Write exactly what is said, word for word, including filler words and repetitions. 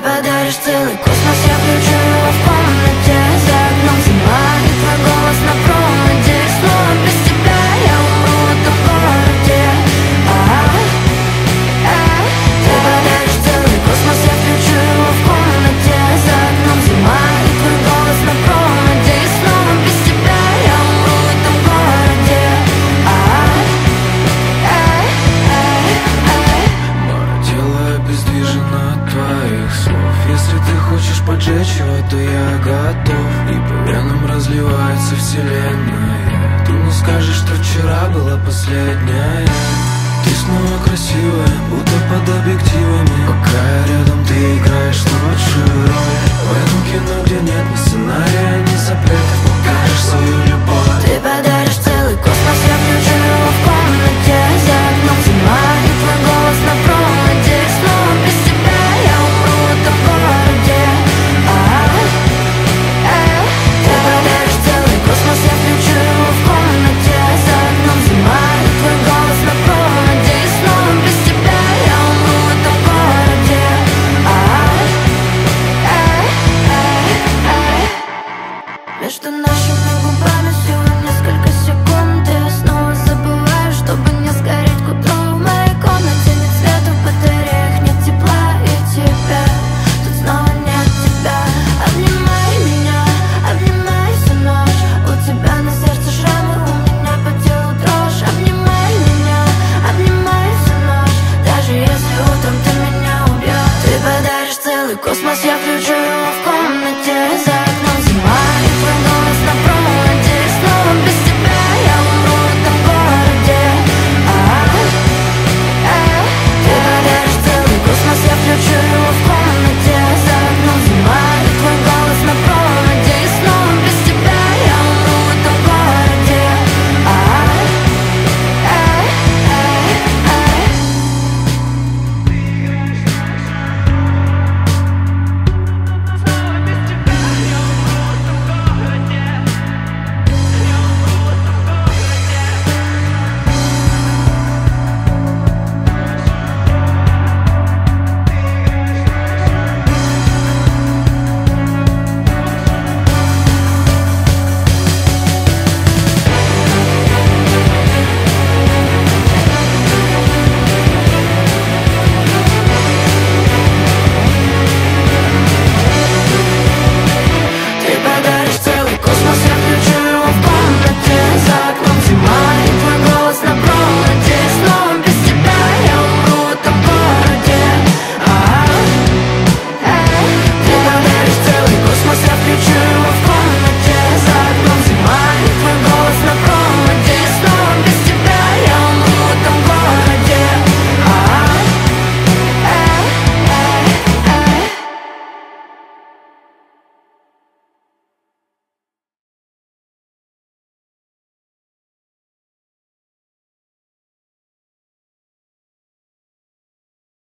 подаришь целый космос, я включу его в комнате. За окном зима и твой голос на проводе. Снова без тебя я умру в этом городе. А-а-а. Ты подаришь целый космос, я включу его в комнате. За окном зима и твой голос на проводе. И снова без тебя я умру в этом городе. Мое тело обездвижено от твоих слов. Если ты хочешь поджечь его, то я готов. И по венам разливается вселенная. Ты не скажешь, что вчера была последняя. Ты снова красивая, будто под объективами. Пока я рядом, ты играешь лучшую роль. В этом кино, где нет ни сценария, ни запретов, покажешь свою любовь. Ты подаришь целый космос, я включу его в комнате. За окном зима и твой голос на проводе. Снова без тебя я умру в этом городе. А-а-а. Ты подаришь целый космос, я включу его в комнате. За окном зима и твой голос на проводе. И снова без тебя я умру в этом городе. А-а-а. Между нашими